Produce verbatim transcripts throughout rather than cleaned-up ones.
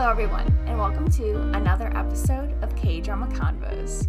Hello everyone, and welcome to another episode of K-Drama Convos.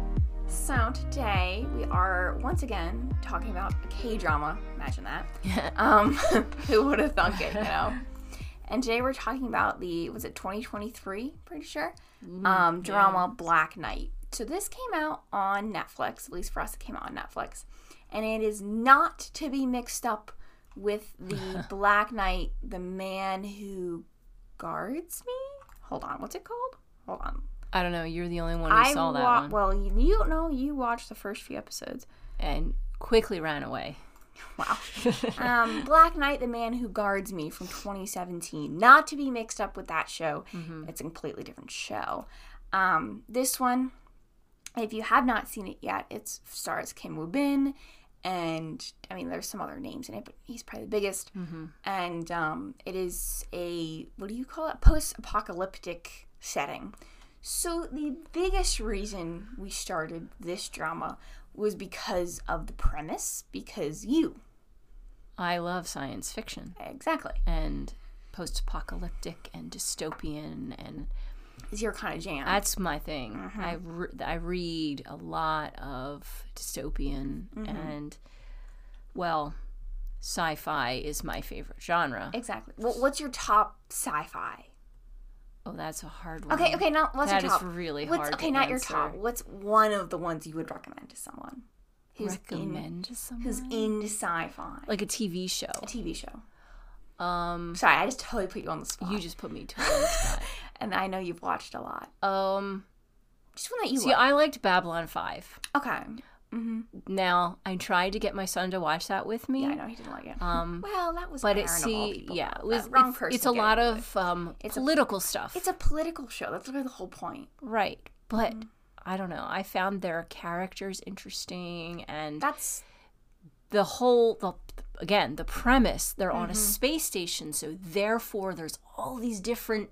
So today we are once again talking about a K-drama, imagine that. um, who would have thunk it, you know? And today we're talking about the, was it twenty twenty-three, pretty sure? Um, drama yes. Black Knight. So this came out on Netflix, at least for us it came out on Netflix. And it is not to be mixed up with the Black Knight, the man who guards me? Hold on, what's it called? Hold on. I don't know. You're the only one who I saw that wa- one. Well, you, you don't know. You watched the first few episodes. And quickly ran away. Wow. um, Black Knight, the man who guards me from twenty seventeen. Not to be mixed up with that show. Mm-hmm. It's a completely different show. Um, this one, if you have not seen it yet, it stars Kim Woo Bin. And, I mean, there's some other names in it, but he's probably the biggest. Mm-hmm. And um, it is a, what do you call it? Post-apocalyptic setting. So the biggest reason we started this drama was because of the premise, because you. I love science fiction. Exactly. And post-apocalyptic and dystopian, and Is your kind of jam. that's my thing. Mm-hmm. I, re- I read a lot of dystopian Mm-hmm. and, well, sci-fi is my favorite genre. Exactly. Well, what's your top sci-fi? Oh, that's a hard one. Okay, okay, now what's That your is top? really what's, hard Okay, to not your answer. top. What's one of the ones you would recommend to someone who's Recommend to in, someone? who's into sci-fi? Like a T V show. A T V show. Um, Sorry, I just totally put you on the spot. you just put me totally on the spot. And I know you've watched a lot. Um, Just one that you see, like. I liked Babylon five. Okay. Mm-hmm. Now, I tried to get my son to watch that with me. Yeah, I know he didn't like it. Um, well, that was but Aaron it, of all see, people. yeah, it That was, wrong it's, person it's a getting lot into of um, It's a- political stuff. It's a political show. That's literally the whole point. right. But, Mm-hmm. I don't know. I found their characters interesting, and That's the whole, the again, the premise, they're on a Mm-hmm. space station, so therefore there's all these different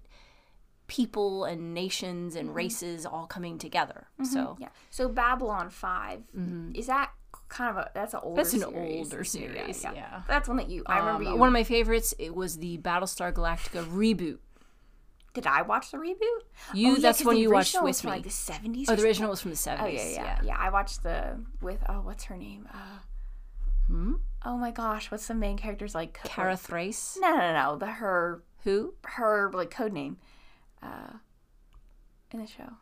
people and nations and races all coming together. So Mm-hmm. yeah. So Babylon five is that kind of a that's an older that's an series. older series, Yeah, yeah. That's one that you. I remember Um, you. One of my favorites, it was the Battlestar Galactica reboot. Did I watch the reboot? You, oh, yeah, that's 'cause when the you watched original with was from, me. like the seventies. Oh, the original was from the seventies. Oh yeah, yeah, yeah, I watched the with oh, what's her name? Uh, Hmm? oh my gosh, what's the main character's like? co- Kara Thrace. No, no, no, the her Who? her like code name, uh, in the show.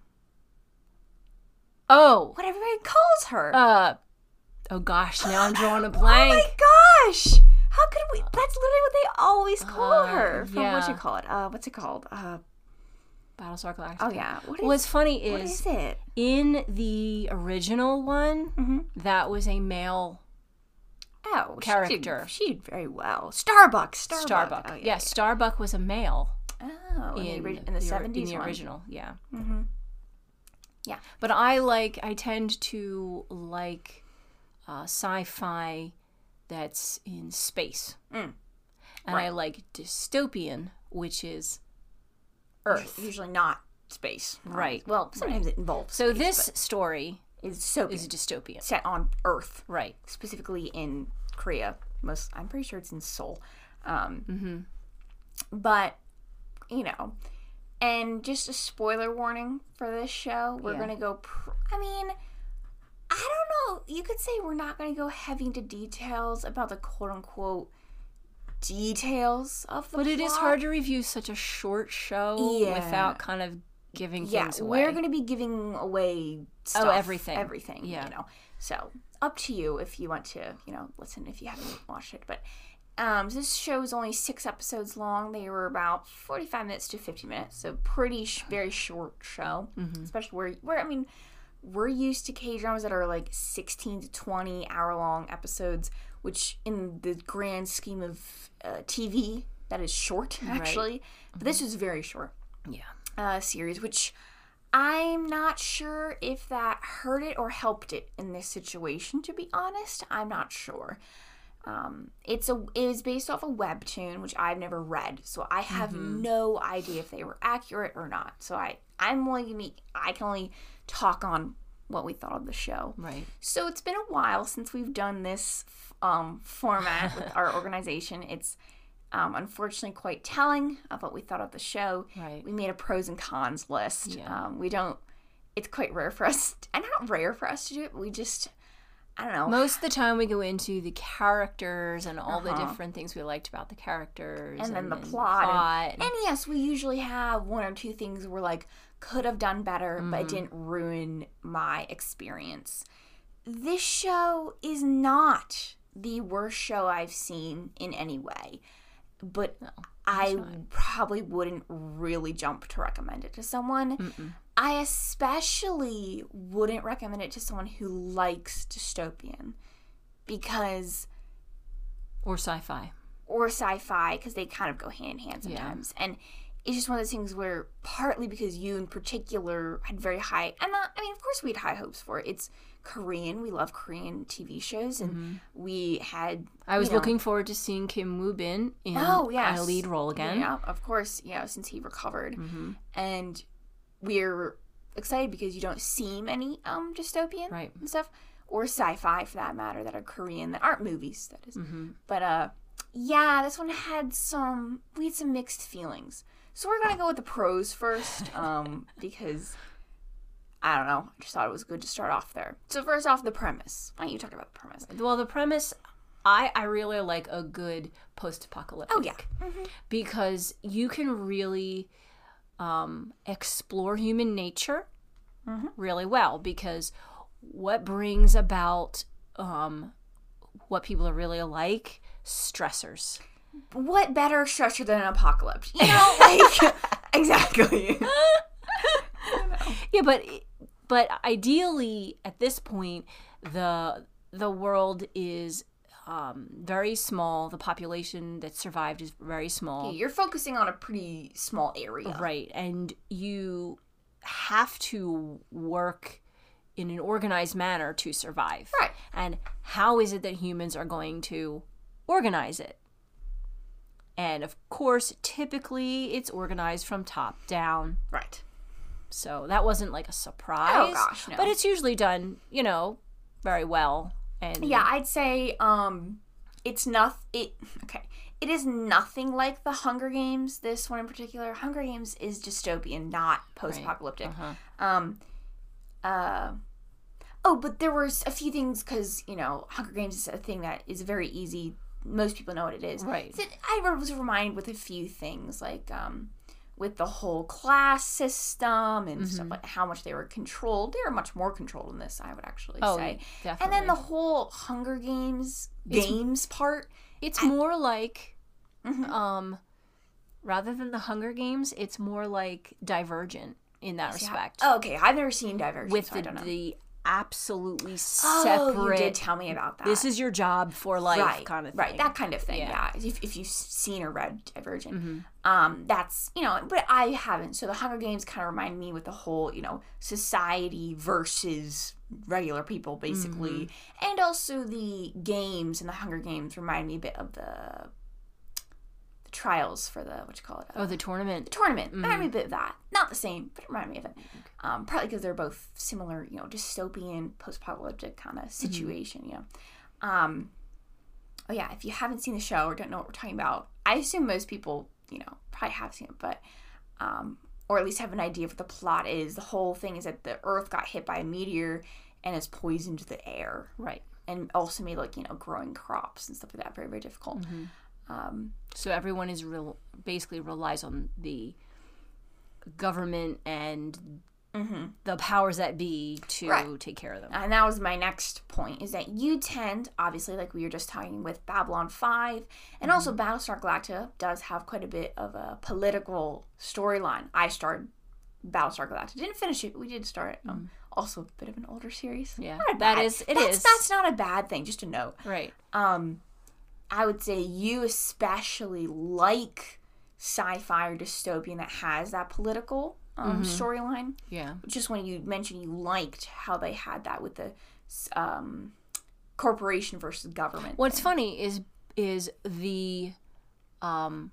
Oh, What everybody calls her. uh, oh gosh, now I'm drawing a Oh blank. my gosh! How could we? That's literally what they always call Uh, her. From what you yeah. call it? Uh, what's it called? Uh, Battlestar Galactica. oh yeah. What is? What's funny what is, is it? in the original one, Mm-hmm. that was a male Oh, character. She did, she did very well. Starbuck. Starbuck. Starbuck. Oh, yeah, Starbuck was a male Oh, in, in, the, ori- in the ori- seventies. In the one. original, yeah. Mm-hmm. Yeah. But I like, I tend to like uh, sci-fi that's in space. Mm. And Right. I like dystopian, which is Earth. Usually not space. Right. Well, sometimes it involves. So space, this but story is so is dystopian. set on Earth, Right. specifically in Korea. Most, I'm pretty sure it's in Seoul. Um, Mm-hmm. But you know, and just a spoiler warning for this show. We're Yeah. gonna go. Pr- I mean, I don't know. You could say we're not gonna go heavy into details about the quote unquote details of the But it is plot. hard to review such a short show Yeah. without kind of giving Yeah, things away. we're going to be giving away stuff. Oh, everything. Everything, Yeah. you know. So, up to you if you want to, you know, listen if you haven't watched it. But um, this show is only six episodes long. They were about forty-five minutes to fifty minutes. So, pretty, sh- very short show. Mm-hmm. Especially where, where, I mean, we're used to K-dramas that are like sixteen to twenty hour long episodes, which in the grand scheme of uh, T V, that is short, actually. But this was very short. Yeah. Uh, series, which I'm not sure if that hurt it or helped it in this situation. To be honest, I'm not sure. Um, it's a it was based off a webtoon, which I've never read, so I have Mm-hmm. no idea if they were accurate or not. So I I'm only gonna be, I can only talk on what we thought of the show. Right. So it's been a while since we've done this um, format with our organization. It's Um, unfortunately, quite telling of what we thought of the show. Right. We made a pros and cons list. Yeah. Um, we don't. It's quite rare for us, and not rare for us to do it. But we just, I don't know. Most of the time, we go into the characters and all Uh-huh. the different things we liked about the characters, and then the and plot. plot. And, and yes, we usually have one or two things we're like could have done better, Mm-hmm. but it didn't ruin my experience. This show is not the worst show I've seen in any way. But No, I not. probably wouldn't really jump to recommend it to someone. Mm-mm. I especially wouldn't recommend it to someone who likes dystopian because Or sci-fi. or sci-fi because they kind of go hand in hand sometimes. And it's just one of those things where partly because you in particular had very high, and not, I mean, of course we had high hopes for it. It's Korean. We love Korean T V shows, and Mm-hmm. we had. I was you know, looking forward to seeing Kim Woo Bin in Oh, yes. a lead role again. Yeah, of course, you know, since he recovered. Mm-hmm. And we're excited because you don't see many um dystopian Right. and stuff, or sci-fi for that matter, that are Korean, that aren't movies, that is. Mm-hmm. But uh yeah, this one had some we had some mixed feelings. So we're gonna go with the pros first, um, because I don't know, I just thought it was good to start off there. So first off, the premise. Why don't you talk about the premise? Well, the premise, I, I really like a good post-apocalyptic. Oh yeah. Mm-hmm. Because you can really um, explore human nature Mm-hmm. really well. Because what brings about um, what people are really like? Stressors. What better structure than an apocalypse? You know, like exactly. Yeah, but but ideally at this point, the the world is um, very small. The population that survived is very small. You're focusing on a pretty small area. Right, and you have to work in an organized manner to survive. Right. And how is it that humans are going to organize it? And of course, typically it's organized from top down. Right. So that wasn't like a surprise. Oh, gosh, no. But it's usually done, you know, very well. And Yeah, I'd say um, it's not it. Okay, it is nothing like the Hunger Games. This one in particular, Hunger Games is dystopian, not post-apocalyptic. Uh-huh. Um, uh, oh, but there was a few things because you know Hunger Games is a thing that is very easy. Most people know what it is. Right. So I was reminded with a few things like um, with the whole class system and stuff like how much they were controlled. They were much more controlled in this, I would actually Oh, say. definitely. And then the whole Hunger Games It's- games part. It's more like, Mhm. um, rather than the Hunger Games, it's more like Divergent in that respect. Oh, okay, I've never seen Divergent, with so I the, don't know. the absolutely Oh, separate. you did tell me about that. This is your job for life right, kind of thing. right, that kind of thing. Yeah. Yeah, if, if you've seen or read Divergent, Mm-hmm. um, that's you know, but I haven't. So the Hunger Games kind of remind me with the whole you know society versus regular people basically, Mm-hmm. and also the games and the Hunger Games remind me a bit of the the trials for the what you call it. Oh, the tournament. Tournament. Remind me a bit of that. Not the same, but it reminded me of it. Um, probably because they're both similar, you know, dystopian, post-apocalyptic kind of situation, you know. Um, oh yeah, if you haven't seen the show or don't know what we're talking about, I assume most people, you know, probably have seen it, but um, or at least have an idea of what the plot is. The whole thing is that the Earth got hit by a meteor and has poisoned the air, Right. and also made like you know growing crops and stuff like that very very difficult. Um, So everyone is real, basically relies on the government and the powers that be to Right. take care of them. And that was my next point, is that you tend, obviously, like we were just talking with Babylon five, and also Battlestar Galactica does have quite a bit of a political storyline. I started Battlestar Galactica. Didn't finish it, but we did start it. Um, also, a bit of an older series. Yeah, Not a that bad- is- it that's, is. That's not a bad thing, just a note. Right. Um, I would say you especially like sci-fi or dystopian that has that political um, storyline. Yeah. Just when you mentioned you liked how they had that with the um, corporation versus government. What's thing. funny is is the um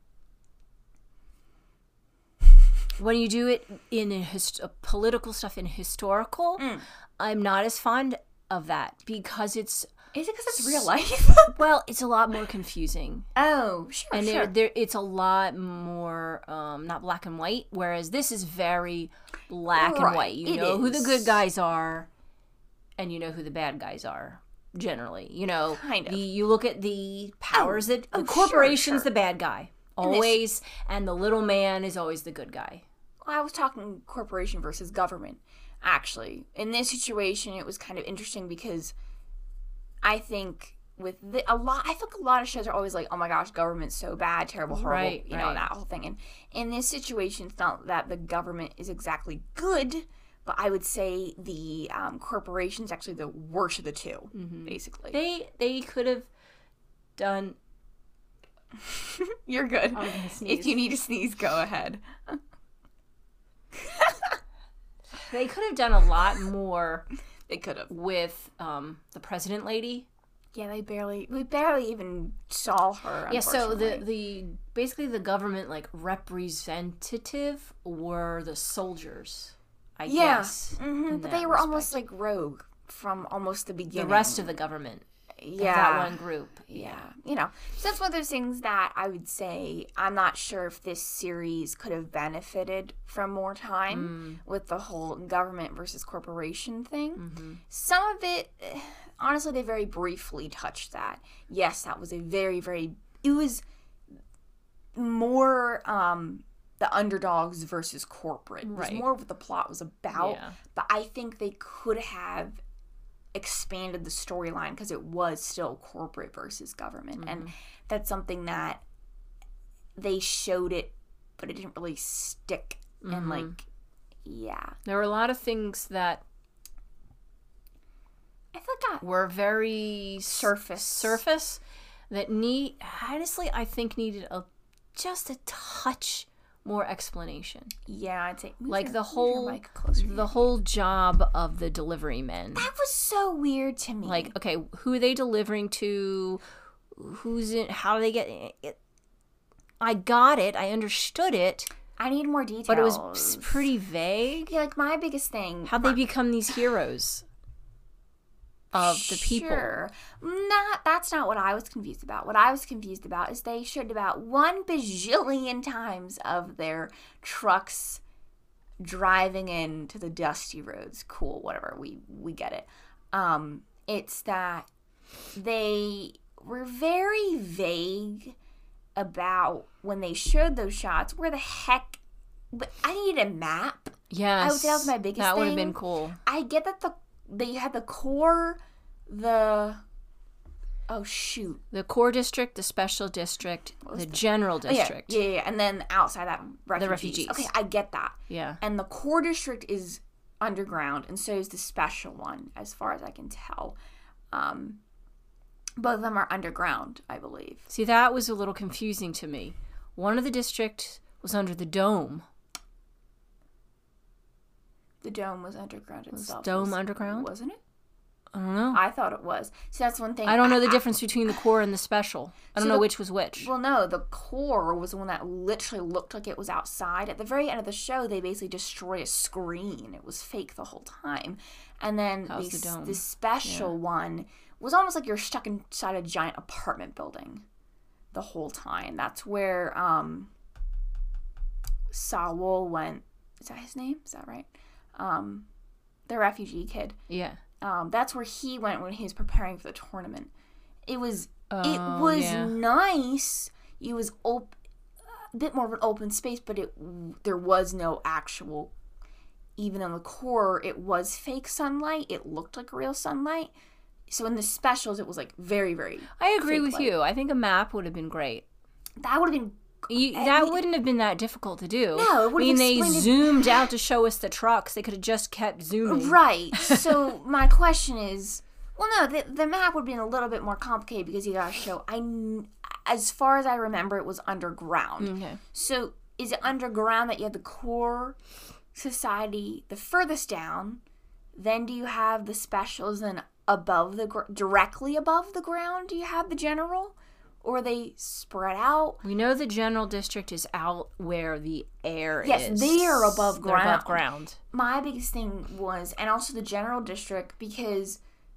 when you do it in a hist- uh, political stuff in historical, Mm. I'm not as fond of that because it's Is it because it's real life? Well, it's a lot more confusing. Oh, sure, and sure. there, there, it's a lot more um, not black and white, whereas this is very black Right, and white. You it know who the is. good guys are, and you know who the bad guys are. Generally, you know, Kind of. the, you look at the powers that oh, the sure, corporation's sure. the bad guy And this- always, and the little man is always the good guy. I was talking corporation versus government, actually. In this situation, it was kind of interesting because I think with the, a lot, I think a lot of shows are always like, oh my gosh, government's so bad, terrible, horrible, Right, you know, right. that whole thing. And in this situation, it's not that the government is exactly good, but I would say the um, corporation's actually the worst of the two, basically. They they could have done. You're good. I'm gonna sneeze. If you need to sneeze, go ahead. They could have done a lot more They could have. with um, the president lady. Yeah, they barely, we barely even saw her. Yeah, so the unfortunately. the basically the government like representative were the soldiers, I Yeah, guess. hmm in but that they were almost respect. like rogue from almost the The beginning. rest of the government. yeah, Of that one group. yeah, you know, so that's one of those things that I would say I'm not sure if this series could have benefited from more time with the whole government versus corporation thing. Some of it, eh, honestly, they very briefly touched that. Yes, that was a very, very. It was more um, the underdogs versus corporate. It was Right. more what the plot was about. Yeah. But I think they could have expanded the storyline because it was still corporate versus government. Mm-hmm. And that's something that they showed it, but it didn't really stick. Mm-hmm. And, like, yeah. There were a lot of things that I feel like that. were very s- Surface. surface that need honestly I think needed a just a touch more explanation. Yeah, I'd say. move Like your- the move your whole mic closer to the you. whole job of the delivery men. That was so weird to me. Like, okay, who are they delivering to? Who's in? How do they get it? I got it. I understood it, I need more details. but it was pretty vague. Yeah, like my biggest thing. How'd they become these heroes of the people? Sure. Not that's not what I was confused about. What I was confused about is they showed about one bajillion times of their trucks driving into the dusty roads. Cool, whatever. We we get it. Um, it's that they were very vague about when they showed those shots. Where the heck? But I needed a map. Yes, I would say that was my biggest That would have thing. been cool. I get that the they had the core, the oh shoot, The core district, the special district, the general Oh, yeah, district. yeah, yeah, yeah, and then outside that refugees. refugees. Okay, I get that. Yeah. And the core district is underground, and so is the special one, as far as I can tell. Um, both of them are underground, I believe. See, that was a little confusing to me. One of the districts was under the dome. The dome was underground itself. dome was- underground? wasn't it? I don't know. I thought it was. So that's one thing. I don't know the difference between the core and the special. I don't So know the- which was which. Well, no, the core was the one that literally looked like it was outside. At the very end of the show, they basically destroy a screen. It was fake the whole time. And then That was the, the dome. the special one was almost like you're stuck inside a giant apartment building the whole time. That's where um, Saul went. Is that his name? Is that right? Um, the refugee kid. Yeah. Um, that's where he went when he was preparing for the tournament. It was Oh, it was yeah. nice. It was op- a bit more of an open space, but it there was no actual. Even in the core, it was fake sunlight. It looked like real sunlight. So in the specials, it was like very, very. I agree fake with light. you. I think a map would have been great. That would have been. You, I that mean- wouldn't have been that difficult to do. No, it I would mean, have they explained it- zoomed out to show us the trucks. They could have just kept zooming. Right. So my question is, well, no, the, the map would have been a little bit more complicated because you got to show. I, kn- as far as I remember, it was underground. Okay. So is it underground that you have the core society the furthest down? Then do you have the specials? Then above the gr- directly above the ground, do you have the general? Or are they spread out? We know the general district is out where the air Yes, is. they are above They're above ground. ground. My biggest thing was, and also the general district, because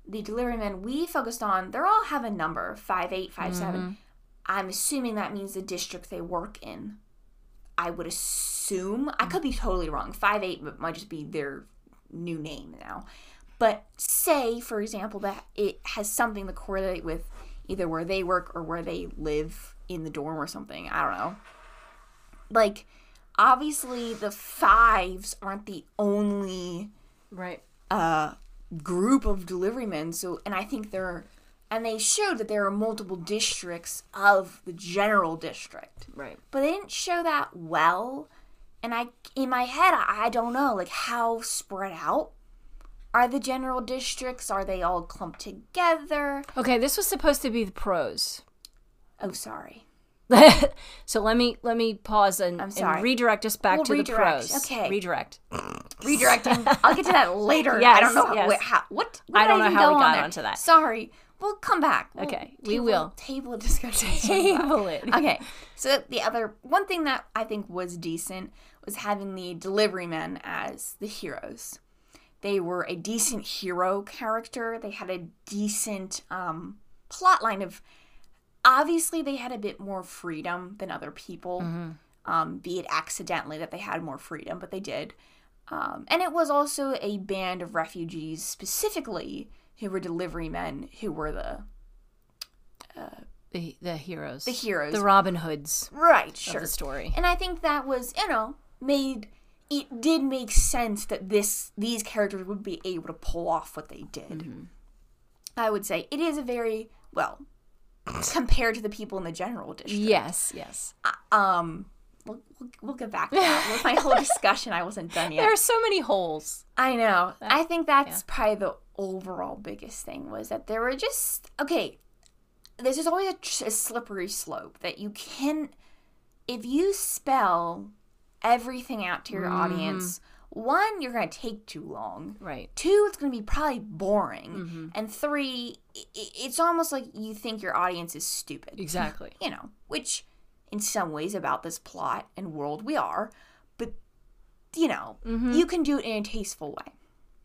the deliverymen we focused on, they're all have a number, five eight, five seven. Mm-hmm. I'm assuming that means the district they work in. I would assume. I could be totally wrong. five eight might just be their new name now. But say, for example, that it has something to correlate with either where they work or where they live in the dorm or something. I don't know. Like, obviously, the fives aren't the only right uh, group of deliverymen. So, and I think there are, and they showed that there are multiple districts of the general district. Right. But they didn't show that well. And I, in my head, I, I don't know, like, how spread out are the general districts? Are they all clumped together? Okay, this was supposed to be the pros. Oh, sorry. So let me let me pause and, and redirect us back we'll to redirect. the pros. Okay. Redirect. Redirecting. I'll get to that later. Yes, I don't know yes. what, how, what, what I don't I know how we on got there? onto that. Sorry. We'll come back. We'll okay, table, we will. Table discussion. Table it. Okay. So the other, one thing that I think was decent was having the deliverymen as the heroes. They were a decent hero character. They had a decent um, plot line of, obviously they had a bit more freedom than other people, mm-hmm. um, be it accidentally that they had more freedom, but they did. Um, and it was also a band of refugees specifically who were deliverymen who were the... Uh, the the heroes. The heroes. The Robin Hoods. Right, sure. Of the story. And I think that was, you know, made... It did make sense that this these characters would be able to pull off what they did. Mm-hmm. I would say it is a very, well, compared to the people in the general district. Yes, yes. Uh, um, we'll, we'll, we'll get back to that. With my whole discussion, I wasn't done yet. There are so many holes. I know. Uh, I think that's yeah. probably the overall biggest thing was that there were just, okay, there's just always a, a slippery slope that you can, if you spell everything out to your mm. audience, one, you're going to take too long. Right. Two, it's going to be probably boring. Mm-hmm. And three, it, it's almost like you think your audience is stupid. Exactly. You know, which in some ways about this plot and world we are. But, you know, mm-hmm. you can do it in a tasteful way.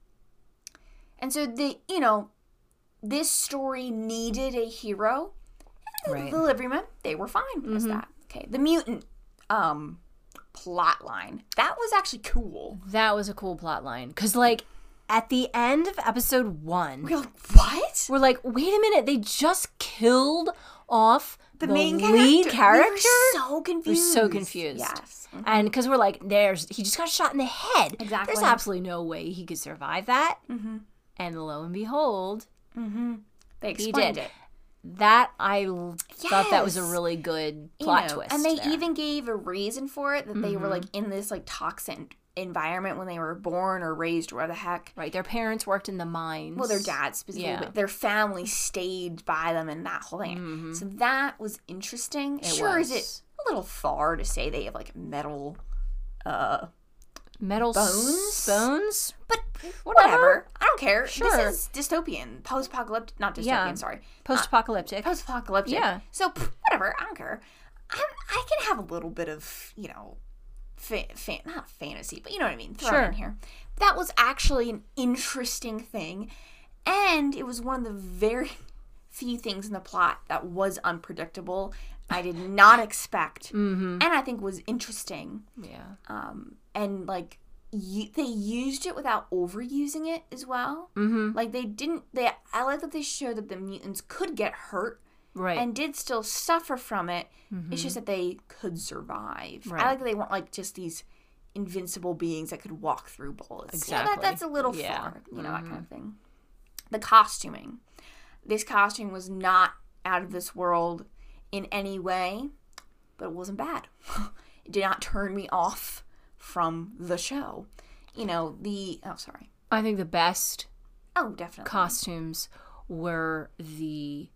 And so, the you know, this story needed a hero. And right. the deliverymen, they were fine mm-hmm. with that. Okay. The mutant, um... plot line. That was actually cool. That was a cool plot line. Because, like, at the end of episode one... We're like, what? We're like, wait a minute. They just killed off the, the main lead character? character? We were so confused. We're so confused. Yes. Mm-hmm. And because we're like, there's he just got shot in the head. Exactly. There's absolutely no way he could survive that. Mm-hmm. And lo and behold... Mm-hmm. They explained it. That, I yes. thought that was a really good plot you know, twist. And they there. even gave a reason for it, that mm-hmm. they were, like, in this, like, toxic environment when they were born or raised, or where the heck. Right, their parents worked in the mines. Well, their dads specifically, yeah. but their family stayed by them and that whole thing. Mm-hmm. So that was interesting. It sure, was. Is it a little far to say they have, like, metal, uh... Metal bones? Bones? But whatever. whatever. I don't care. Sure. This is dystopian. Post-apocalyptic. Not dystopian, yeah. sorry. Post-apocalyptic. Uh, post-apocalyptic. Yeah. So, pff, whatever. I don't care. I'm, I can have a little bit of, you know, fa- fa- not fantasy, but you know what I mean. Throw sure. it in here. That was actually an interesting thing. And it was one of the very few things in the plot that was unpredictable. I did not expect. Mm-hmm. And I think was interesting. Yeah. Um, and, like, you, they used it without overusing it as well. Mm-hmm. Like, they didn't... They I like that they showed that the mutants could get hurt. Right. And did still suffer from it. Mm-hmm. It's just that they could survive. Right. I like that they weren't, like, just these invincible beings that could walk through bullets. Exactly. Yeah, that, that's a little yeah. far. You know, mm-hmm. that kind of thing. The costuming. This costume was not out of this world in any way, but it wasn't bad. It did not turn me off from the show. You know, the... Oh, sorry. I think the best oh, definitely. costumes were the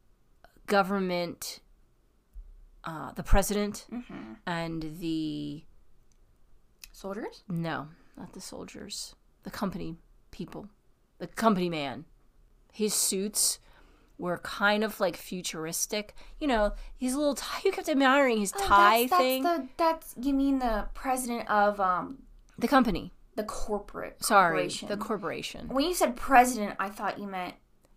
government, uh, the president, mm-hmm. and the... Soldiers? No, not the soldiers. The company people. The company man. His suits were kind of like futuristic. You know, his little tie. You kept admiring his oh, tie that's, thing. That's, the, that's, you mean the president of... um The company. The corporate Sorry, corporation. the corporation. When you said president, I thought you meant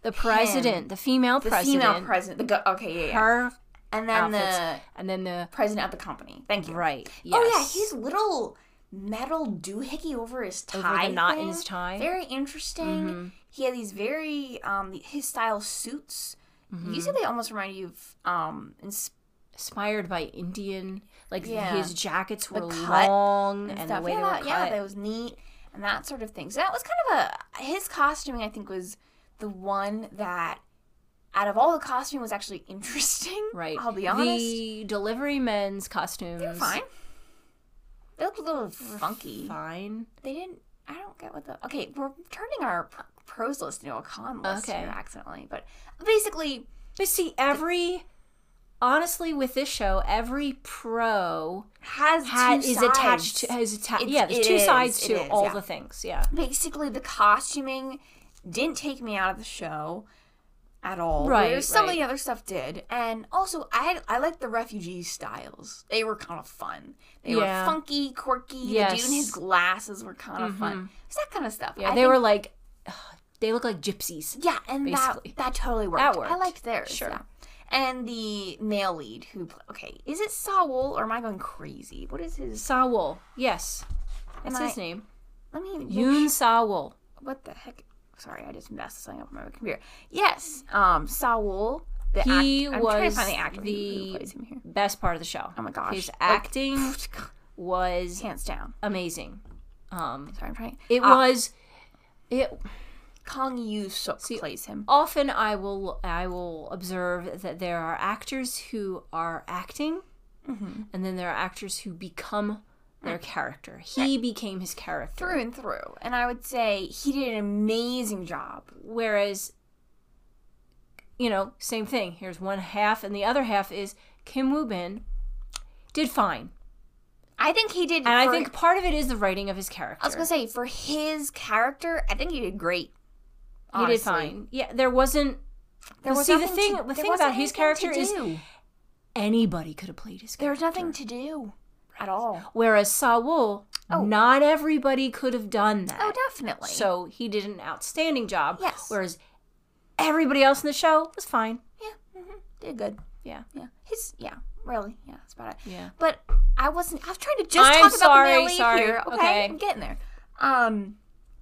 The president, him, the female the president. female president. The go- okay, yeah, yeah. Her and then outfits, the and then the president of the company. Thank you. Right. Yes. Oh yeah, his little metal doohickey over his tie. Over the knot thing. in his tie. Very interesting. Mm-hmm. He had these very um his style suits. Mm-hmm. You said they almost remind you of um ins- inspired by Indian. Like Yeah. his jackets were The cut long and, and, stuff. the way yeah, they were that, cut. yeah, that was neat and that sort of thing. So that was kind of a his costuming. I think was the one that out of all the costuming was actually interesting. Right. I'll be honest. The delivery men's costumes. They were fine. They looked a little funky. Fine. They didn't. I don't get what the. Okay, we're turning our pr- pros list into a con list Okay. here accidentally, but basically, But see, every honestly with this show, every pro has had two is sides. attached to has attached. It's- Yeah, there's it two is, sides it to is, all yeah. the things. Yeah. Basically, the costuming didn't take me out of the show at all. Right, Whereas some right. of the other stuff did, and also I I liked the refugee styles. They were kind of fun. They Yeah. were funky, quirky. Yes. The dude in his glasses were kind of fun. It's that kind of stuff. Yeah, I they think- were like they look like gypsies. Yeah, and basically. that that totally worked. That worked. I liked theirs. Sure. Yeah. And the male lead who pl- okay, is it Saul or am I going crazy? What is his? Sawol. Yes. That's Am his I- name. Let me. make Yoon sure- Sawol. What the heck? Sorry, I just messed something up on my computer. Yes, um, Saul. The He act- I'm was trying to find the actor who- who the plays him here. best part of the show. Oh my gosh, His Like, acting was hands down. amazing. Um, Sorry, I'm trying. it Ah, was it Kong Yoo Suk plays him. often I will I will observe that there are actors who are acting, Mm-hmm. and then there are actors who become their character. He became his character. Through and through, and I would say he did an amazing job. Whereas, you know, same thing. Here's one half, and the other half is Kim Woo Bin did fine. I think he did. And I for- think part of it is the writing of his character. I was gonna say for his character, I think he did great. he did honestly. fine. Yeah, there wasn't. There was see, the nothing thing, to- the there thing wasn't about his anything to character is do. anybody could have played his There character. was nothing to do at all. Whereas Sawol, Oh. not everybody could have done that. Oh, definitely. So he did an outstanding job. Yes. Whereas everybody else in the show was fine. yeah, hmm did good. Yeah. Yeah, his yeah, really, yeah, that's about it. Yeah. But I wasn't. I was trying to just I'm talk about sorry, the male lead sorry, here. Okay, okay. I'm getting there. Um,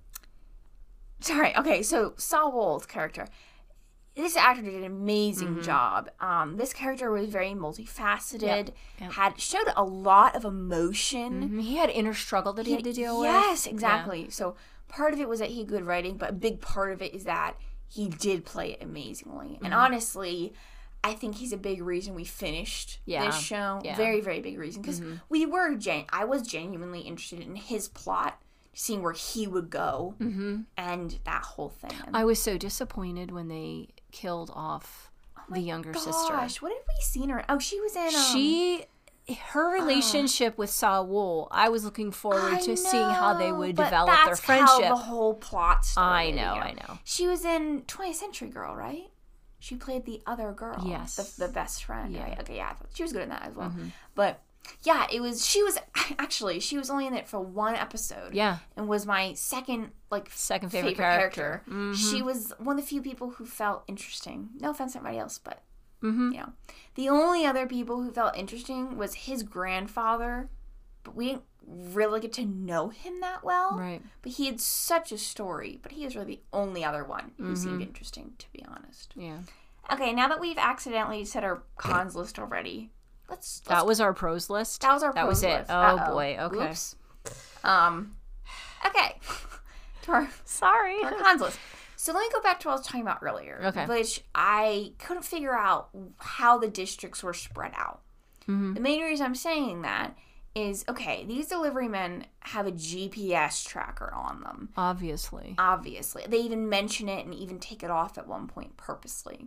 sorry. Okay, so Saul Wool's character. This actor did an amazing Mm-hmm. job. Um, this character was very multifaceted. Yep, yep. Had showed a lot of emotion. Mhm. He had inner struggle that he had to deal with. Yes, exactly. So part of it was that he had good writing, but a big part of it is that he did play it amazingly. Mm-hmm. And honestly, I think he's a big reason we finished Yeah, this show. yeah. Very, very big reason. Because Mm-hmm. we were, gen- I was genuinely interested in his plot, seeing where he would go, and that whole thing. Mm-hmm. I was so disappointed when they killed off the younger sister. Oh Gosh, what did we see her? Oh, she was in. Um, She, her relationship with Sawol, I was looking forward I to seeing how they know, would but develop their that's friendship. How the whole plot started. I know, you I know. She was in twentieth Century Girl, right? She played the other girl. Yes. The, the best friend, Yeah. right? Okay, yeah. I thought she was good in that as well. Mm-hmm. But yeah, it was, she was, actually, she was only in it for one episode. Yeah. And was my second, like, Second favorite character. Mm-hmm. She was one of the few people who felt interesting. No offense to anybody else, but, Mm-hmm. you know. The only other people who felt interesting was his grandfather, but we didn't really get to know him that well. Right. But he had such a story, but he is really the only other one who Mm-hmm. seemed interesting, to be honest. Yeah. Okay, now that we've accidentally said our cons list already, let's, let's That was our pros list. that was our That was pros it. list. Oh, Uh-oh. boy. Okay. Oops. Um. Okay. to our, Sorry. our cons list. So let me go back to what I was talking about earlier. Okay. Which I couldn't figure out how the districts were spread out. Mm-hmm. The main reason I'm saying that is, okay, these delivery men have a G P S tracker on them. Obviously. Obviously. They even mention it and even take it off at one point purposely.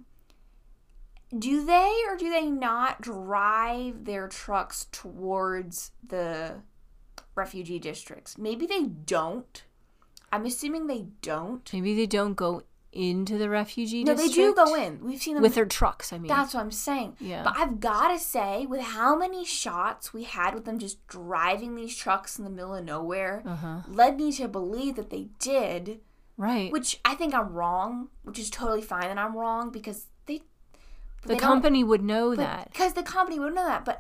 Do they or do they not drive their trucks towards the refugee districts? Maybe they don't. I'm assuming they don't. Maybe they don't go into the refugee No, district. they do go in. We've seen them With their trucks, I mean. That's what I'm saying. Yeah. But I've got to say, with how many shots we had with them just driving these trucks in the middle of nowhere, Uh-huh. led me to believe that they did Right. Which I think I'm wrong, which is totally fine that I'm wrong because they... The they company would know that. Because the company would know that, but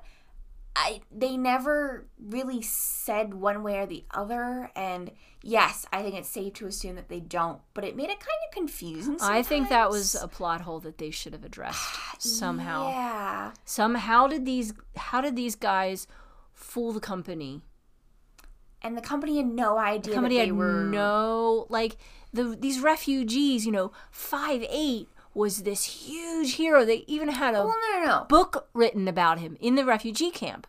I they never really said one way or the other, and yes, I think it's safe to assume that they don't, but it made it kind of confusing sometimes. I think that was a plot hole that they should have addressed somehow. Yeah. Somehow did these how did these guys fool the company? And the company had no idea The company that they had were... no, like, the these refugees, you know, five eight was this huge hero. They even had a Well, no, no, no. book written about him in the refugee camp.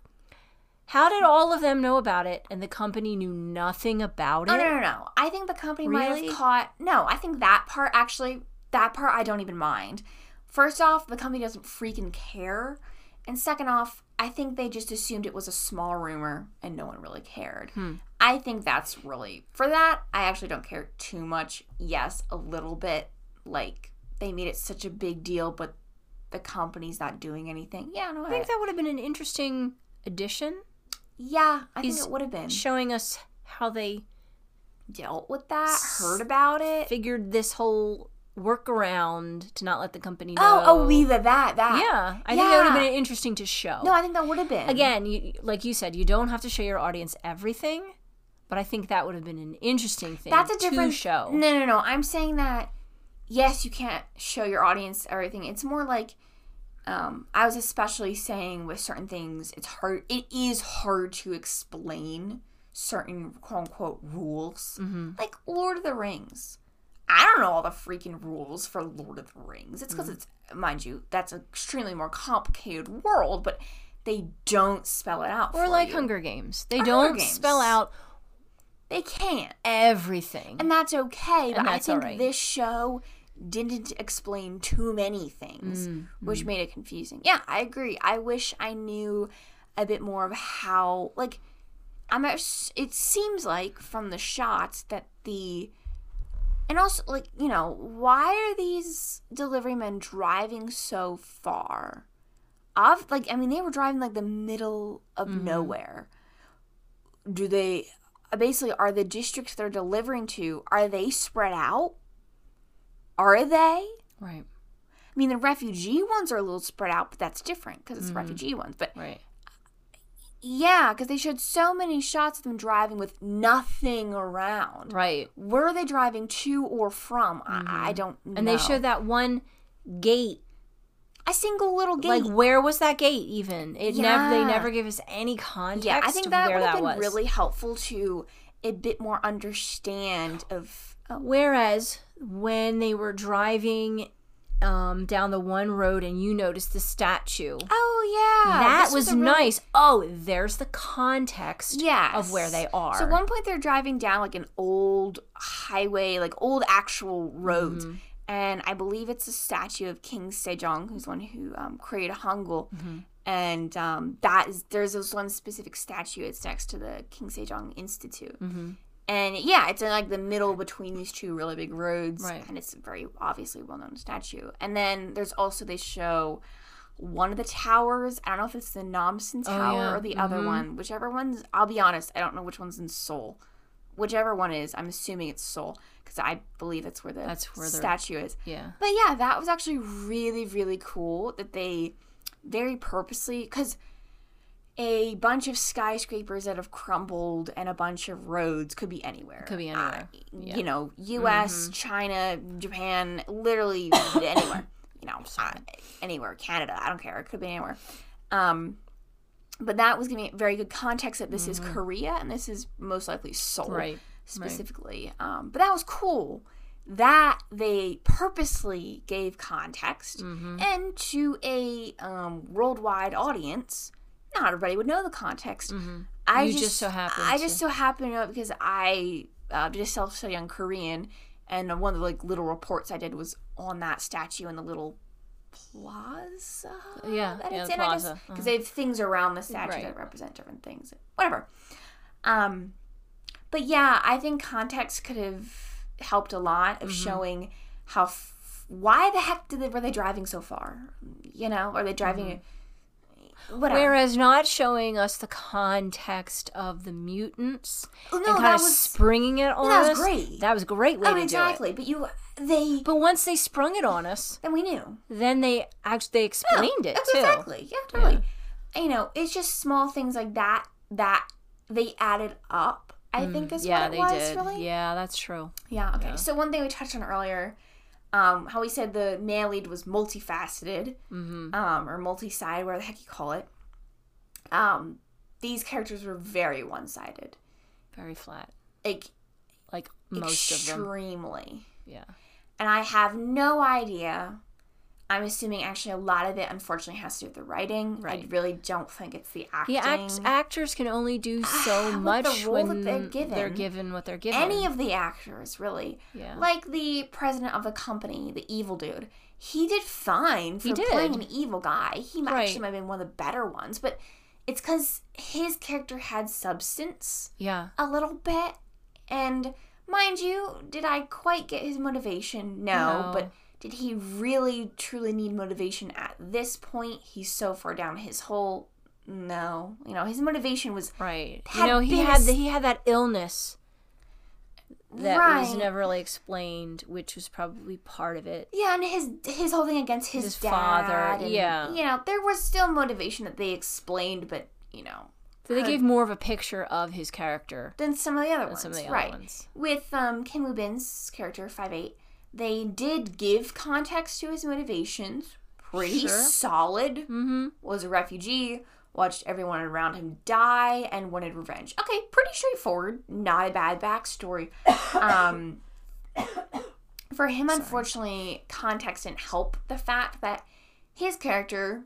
How did all of them know about it and the company knew nothing about it? Oh, no, no, no. I think the company might Really? have caught... No, I think that part, actually, that part I don't even mind. First off, the company doesn't freaking care. And second off, I think they just assumed it was a small rumor and no one really cared. Hmm. I think that's really... For that, I actually don't care too much. Yes, a little bit. Like, they made it such a big deal, but the company's not doing anything. Yeah, no, I think that would have been an interesting addition. Yeah, I He's think it would have been. Showing us how they Dealt with that, heard about it. figured this whole workaround to not let the company know. Oh, oh, we the that, that. Yeah, I yeah. think that would have been interesting to show. No, I think that would have been. Again, you, like you said, you don't have to show your audience everything, but I think that would have been an interesting thing That's a different to show. No, no, no. I'm saying that, yes, you can't show your audience everything. It's more like, um, I was especially saying with certain things, it's hard, it is hard to explain certain quote-unquote rules. Mm-hmm. Like Lord of the Rings. I don't know all the freaking rules for Lord of the Rings. It's because mm. it's, mind you, that's an extremely more complicated world, but they don't spell it out or for like you. Hunger Games. They Or don't Hunger Games. spell out They can't. everything. And that's okay, but And that's I think alright. this show didn't explain too many things, Mm, which mm. made it confusing. Yeah, I agree. I wish I knew a bit more of how, like, I'm. It seems like from the shots that the, and also like you know, why are these delivery men driving so far? Of like, I mean, they were driving like the middle of Mhm. nowhere. Do they? Basically, are the districts they're delivering to, are they spread out? Are they? Right. I mean, the refugee ones are a little spread out, but that's different because it's Mhm. refugee ones. But Right. yeah, because they showed so many shots of them driving with nothing around. Right. Where are they driving to or from? Mhm. I, I don't know. And they showed that one gate. a single little gate. Like, where was that gate even? It never. They Yeah. never gave us any context yeah, I think of that where would have that been was. really helpful to a bit more understand of. Oh, Whereas when they were driving um, down the one road and you noticed the statue, oh yeah, that this was a really- nice. Oh, there's the context Yes. of where they are. So at one point they're driving down like an old highway, like old actual roads. Mhm. And I believe it's a statue of King Sejong, who's one who um, created Hangul. Mm-hmm. And um, that is there's this one specific statue. It's next to the King Sejong Institute. Mm-hmm. And yeah, it's in like the middle between these two really big roads. Right. And it's a very obviously well-known statue. And then there's also, they show one of the towers. I don't know if it's the Namsan Oh, Tower yeah. or the other Mhm. one. Whichever one's, I'll be honest, I don't know which one's in Seoul. Whichever one is, I'm assuming it's Seoul. Because I believe that's where the That's where they're- statue is. Yeah. But yeah, that was actually really, really cool that they very purposely, because a bunch of skyscrapers that have crumbled and a bunch of roads could be anywhere. Could be anywhere. Uh, Yeah. You know, U S, Mhm. China, Japan, literally anywhere. You know, uh, anywhere. Canada, I don't care. It could be anywhere. Um, but that was giving me very good context that this is Korea and this is most likely Seoul. Right. Specifically. Um, but that was cool that they purposely gave context Mm-hmm. and to a um, worldwide audience. Not everybody would know the context. Mm-hmm. I You just, just so happen I to. just so happen to know it because I uh, did a self study on Korean, and one of the like little reports I did was on that statue in the little plaza. Yeah, that yeah, it's the in, I guess, plaza. because Uh-huh. they have things around the statue Right. that represent different things. Whatever. Um, but yeah, I think context could have helped a lot of Mhm. showing how. F- why the heck did they were they driving so far? You know, are they driving? Mhm. whatever. Whereas not showing us the context of the mutants Oh, no, and kind that of was- springing it on that was us. great. That was a great way oh, to exactly. do it. But you, they, But once they sprung it on us, then we knew. then they actually they explained Yeah, it too. Exactly. Yeah, totally. And, you know, it's just small things like that that they added up. I think is Yeah, what it they was did. really. Yeah, that's true. Yeah. Okay. Yeah. So one thing we touched on earlier, um, how we said the male lead was multifaceted, Mm-hmm. um, or multi-sided, whatever the heck you call it. Um, these characters were very one-sided, Very flat. like Like most of them. extremely. Yeah. And I have no idea. I'm assuming actually a lot of it, unfortunately, has to do with the writing. Right. I really don't think it's the acting. The act- actors can only do so With much the role that when they're given. they're given what they're given. Any of the actors, really. Yeah. Like the president of the company, the evil dude. He did fine for He did. playing an evil guy. He might, Right. actually might have been one of the better ones. But it's because his character had substance Yeah. a little bit. And mind you, did I quite get his motivation? No. No. But did he really, truly need motivation at this point? He's so far down his hole. No. You know, his motivation was... Right. Had You know, he been a had s- the, he had that illness that Right. was never really explained, which was probably part of it. Yeah, and his his whole thing against his, His dad, father, and, yeah. You know, there was still motivation that they explained, but you know, So they her- gave more of a picture of his character than some of the other than ones, some of the other right? ones. With um, Kim Woo Bin's character five eight, they did give context to his motivations. Pretty Sure. solid. Mm-hmm. Was a refugee, watched everyone around him die, and wanted revenge. Okay, pretty straightforward. Not a bad backstory. Um, for him, Sorry. unfortunately, context didn't help the fact that his character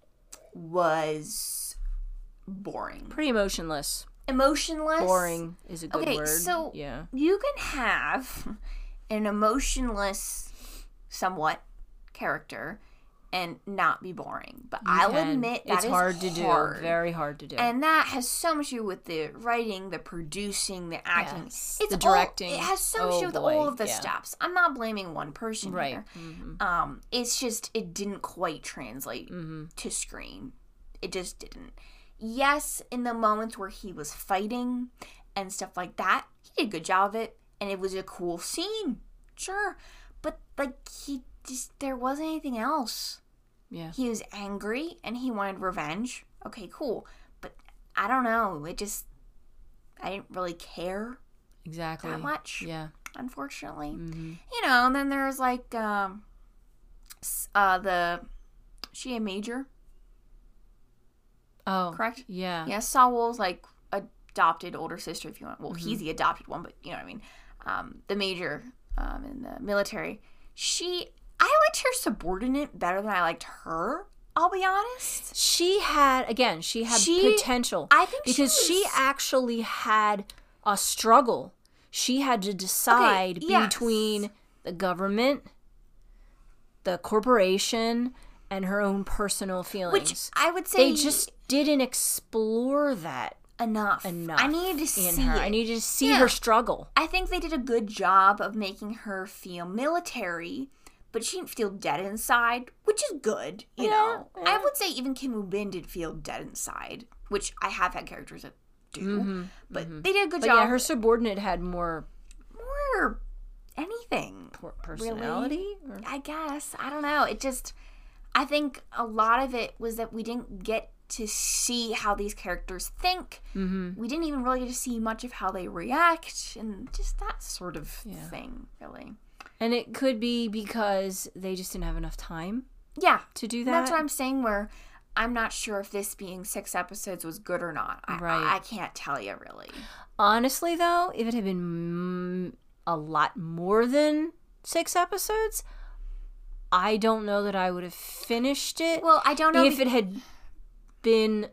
was boring. Pretty emotionless. Emotionless. Boring is a good Okay, word. so- yeah. You can have an emotionless, somewhat, character and not be boring. But You I'll can. admit that it's is hard to hard. do. Very hard to do. And that has so much to do with the writing, the producing, the acting. Yes, It's the all- directing. it has so much to Oh, do with boy, all of the yeah. steps. I'm not blaming one person right. here. Mm-hmm. Um, it's just it didn't quite translate Mm-hmm. to screen. It just didn't. Yes, in the moments where he was fighting and stuff like that, he did a good job of it, and it was a cool scene. Sure, but like he just there wasn't anything else. Yeah. He was angry and he wanted revenge. Okay, cool. But I don't know. It just, I didn't really care Exactly. that much, Yeah. unfortunately. Mm-hmm. You know, and then there's like, um, s- uh, the, she a major, Oh. correct? Yeah. Yeah, Saul's like adopted older sister, if you want. Well, Mm-hmm. he's the adopted one, but you know what I mean. Um, the major um, in the military. She, I liked her subordinate better than I liked her. I'll be honest. She had again. She had She- potential. I think she because she, was- actually had a struggle. She had to decide yes. between the government, the corporation, and her own personal feelings. Which I would say they just didn't explore that enough. enough. I needed to in see her. it. I needed to see Yeah. her struggle. I think they did a good job of making her feel military, but she didn't feel dead inside, which is good, you Yeah, know. yeah. I would say even Kim Woo Bin did feel dead inside, which I have had characters that do, but they did a good But job. yeah, her subordinate had more more anything, per- personality. or- I guess. I don't know. It just, I think a lot of it was that we didn't get to see how these characters think. Mhm. We didn't even really get to see much of how they react and just that sort of Yeah. thing, really. And it could be because they just didn't have enough time Yeah. to do that. That's what I'm saying, where I'm not sure if this being six episodes was good or not. I, Right. I, I can't tell you, really. Honestly, though, if it had been mm, a lot more than six episodes, I don't know that I would have finished it. Well, I don't know if be- it had been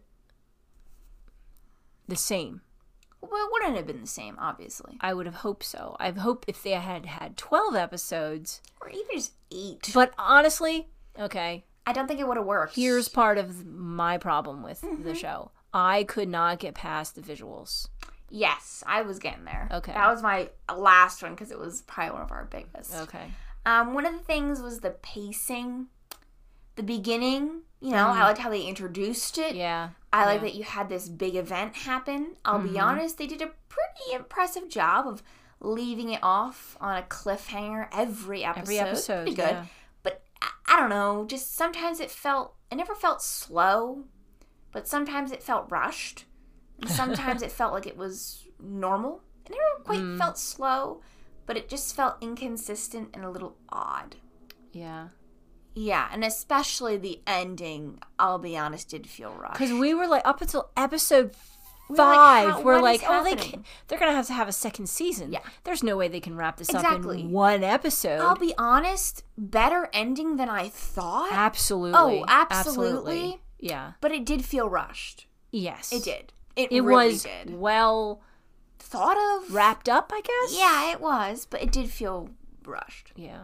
the same. Well, it wouldn't have been the same, obviously. I would have hoped so. I hope if they had had twelve episodes. Or even just eight. But honestly, okay, I don't think it would have worked. here's part of my problem with Mm-hmm. the show. I could not get past the visuals. Yes, I was getting there. Okay. That was my last one because it was probably one of our biggest. Okay. Um, one of the things was the pacing. the beginning, you know, mm. I liked how they introduced it. Yeah. I like yeah. that you had this big event happen. I'll mm-hmm. be honest, they did a pretty impressive job of leaving it off on a cliffhanger every episode. Every episode, pretty good. Yeah. But I, I don't know, just sometimes it felt, it never felt slow, but sometimes it felt rushed. And sometimes it felt like it was normal. It never quite mm. felt slow, but it just felt inconsistent and a little odd. Yeah. Yeah, and especially the ending, I'll be honest, did feel rushed. Because we were like, up until episode we're five, like, how, we're like, oh, happening? they can, they're going to have to have a second season. Yeah. There's no way they can wrap this exactly. up in one episode. I'll be honest, better ending than I thought. Absolutely. Oh, absolutely. absolutely. Yeah. But it did feel rushed. Yes. It did. It, it really was did. well thought of. Wrapped up, I guess? Yeah, it was, but it did feel rushed. Yeah.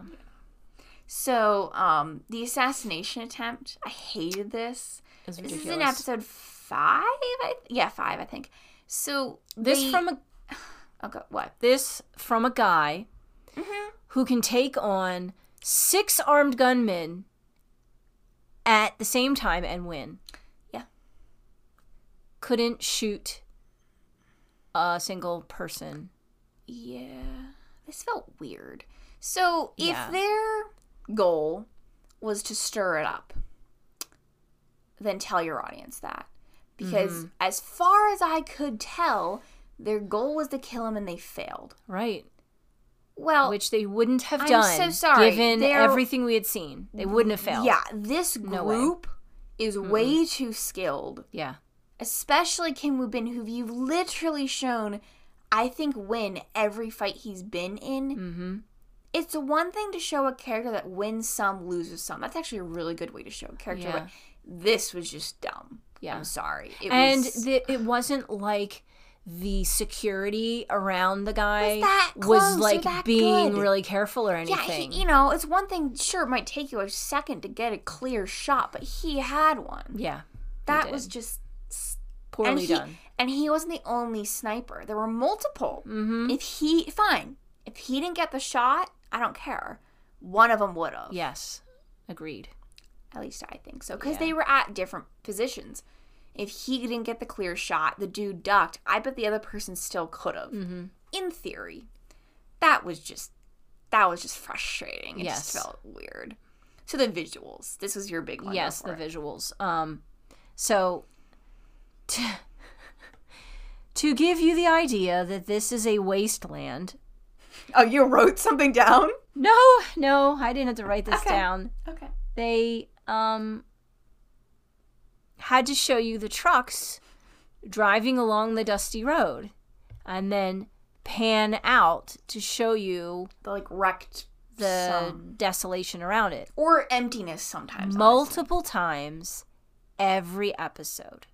So, um, the assassination attempt, I hated this. This is in episode five? I, yeah, five, I think. So, this they, from a... Okay, what? This from a guy mm-hmm. who can take on six armed gunmen at the same time and win. Yeah. Couldn't shoot a single person. Yeah. This felt weird. So, if Yeah. their goal was to stir it up, then tell your audience that. Because mm-hmm. as far as I could tell, their goal was to kill him and they failed. Right. Well, which they wouldn't have I'm done so sorry. given They're, everything we had seen. They wouldn't have failed. Yeah, this No group way. is Mm-mm. way too skilled. Yeah. Especially Kim Woo Bin, who you've literally shown, I think, win every fight he's been in. Mm-hmm. It's one thing to show a character that wins some, loses some. That's actually a really good way to show a character. Yeah. But this was just dumb. Yeah. I'm sorry. It and was, the, it wasn't like the security around the guy was, that was close or like that being good. really careful or Yeah, anything. he, you know, it's one thing, sure, it might take you a second to get a clear shot, but he had one. Yeah. That was just... Poorly and he, done. And he wasn't the only sniper. There were multiple. Mm-hmm. If he... Fine. If he didn't get the shot, I don't care. One of them would have. Yes. Agreed. At least I think so. Because Yeah. they were at different positions. If he didn't get the clear shot, the dude ducked, I bet the other person still could have. Mm-hmm. In theory. That was just... That was just frustrating. It Yes. just felt weird. So the visuals. This was your big one. Yes, Go the for it. visuals. Um, so... To, to give you the idea that this is a wasteland. Oh, you wrote something down? No, no, I didn't have to write this Okay. down. Okay. They um had to show you the trucks driving along the dusty road and then pan out to show you The, like, wrecked... the some... desolation around it. Or emptiness sometimes. Multiple times every episode.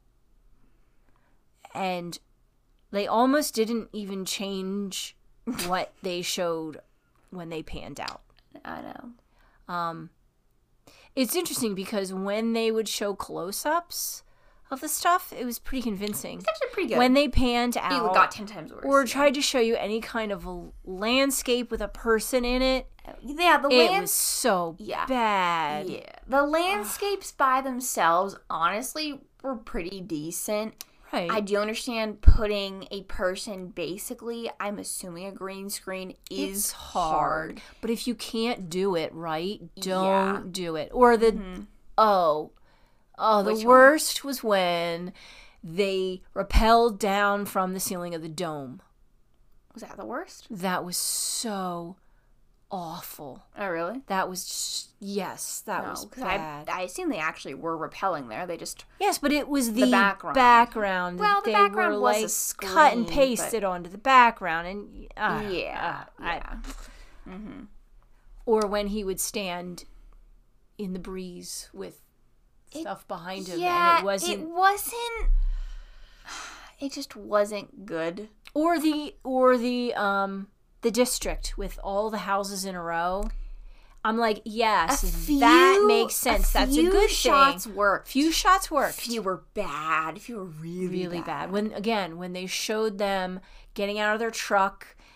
And they almost didn't even change what they showed when they panned out. I know. Um, it's interesting because when they would show close-ups of the stuff, it was pretty convincing. It's actually pretty good. When they panned out, it got ten times worse. or yeah. tried to show you any kind of a landscape with a person in it, Yeah, the it land... was so Yeah. bad. Yeah. The landscapes by themselves, honestly, were pretty decent. Right. I do understand putting a person, basically, I'm assuming a green screen is It's hard. But if you can't do it right, don't Yeah. do it. Or the, Mhm. oh, oh, the Which one? worst was when they rappelled down from the ceiling of the dome. Was that the worst? That was so awful. Oh, really? That was, just, yes, that was because bad. I, I assume they actually were repelling there. They just... Yes, but it was the, The background. background. Well, the they background were was a like screen, cut and but- pasted onto the background, and uh, yeah. uh, I- yeah. Mm-hmm. or when he would stand in the breeze with It- stuff behind him, Yeah, and it wasn't, it wasn't... It just wasn't good. or the or the um the district with all the houses in a row. I'm like, yes, A few, that makes sense. A That's few a good shots thing. worked. Few shots worked. Few were bad. Few were really, really bad. When again, when they showed them getting out of their truck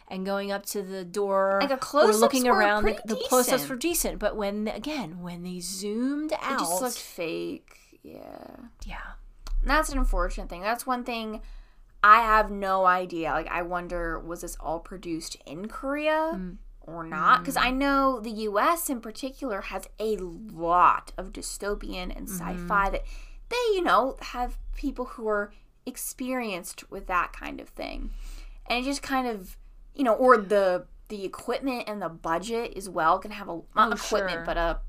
and going up to the door Like a or close-ups looking were around. The, pretty the close-ups decent. were decent, but when again when they zoomed out, It just looked fake. Yeah. yeah, And that's an unfortunate thing. That's one thing I have no idea. Like, I wonder, was this all produced in Korea Mm. or not? Because I know the U S in particular has a lot of dystopian and Mm-hmm. sci-fi that they, you know, have people who are experienced with that kind of thing. And it just kind of, you know, or the the equipment and the budget as well can have a, not Oh, equipment, sure. but uh,